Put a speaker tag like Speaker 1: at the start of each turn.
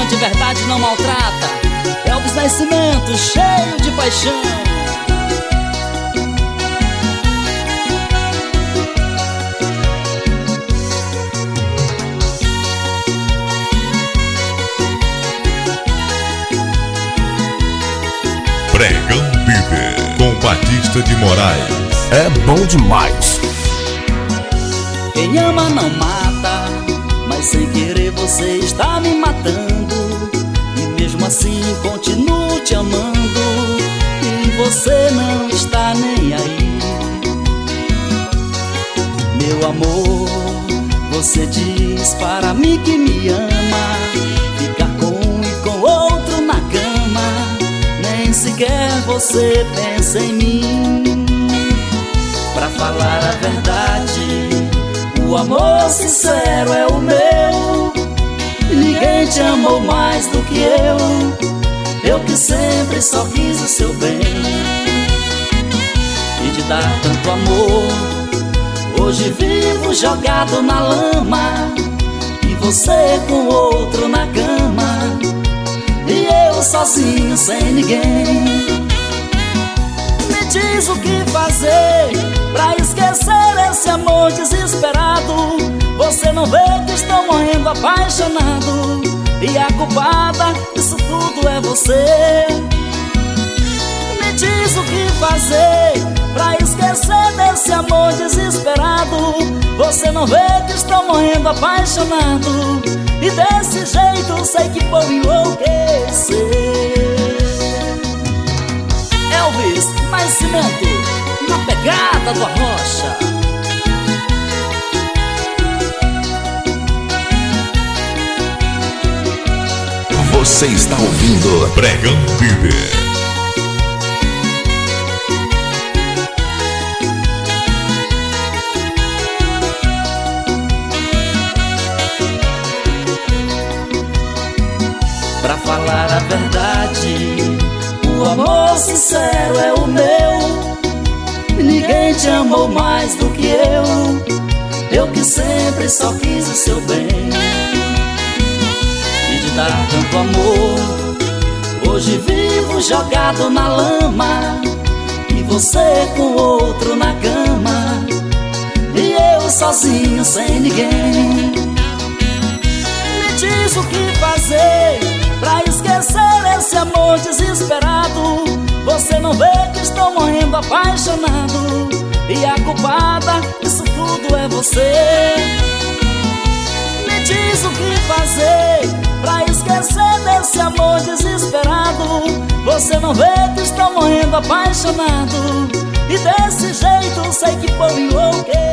Speaker 1: de verdade não maltrata. Elvis Nascimento, cheio de paixão.
Speaker 2: Pregão Viver com Batista de Moraes.
Speaker 3: É bom demais.
Speaker 1: Quem ama não mata, mas sem querer você está me matando. E mesmo assim continuo te amando, e você não está nem aí. Meu amor, você diz para mim que me ama, ficar com um e com outro na cama. Nem sequer você pensa em mim. Pra falar a verdade, o amor sincero é o meu. Ninguém te amou mais do que eu que sempre só quis o seu bem. E de dar tanto amor, hoje vivo jogado na lama, e você com outro na cama, e eu sozinho sem ninguém. Me diz o que fazer pra esquecer esse amor desesperado. Você não vê que estou morrendo apaixonado, e a culpada disso tudo é você. Me diz o que fazer pra esquecer desse amor desesperado. Você não vê que estou morrendo apaixonado, e desse jeito sei que vou enlouquecer. Elvis Nascimento, na pegada do Arrocha.
Speaker 2: Você está ouvindo Pregão Viver.
Speaker 1: Pra falar a verdade, o amor sincero é o meu. Ninguém te amou mais do que eu que sempre só quis o seu bem. E de dar tanto amor, hoje vivo jogado na lama, e você com outro na cama, e eu sozinho sem ninguém. Me diz o que fazer pra esquecer esse amor desesperado. Você não vê que estou morrendo apaixonado, e a culpada disso tudo é você. Me diz o que fazer pra esquecer desse amor desesperado. Você não vê que estou morrendo apaixonado, e desse jeito sei que vou enlouquecer.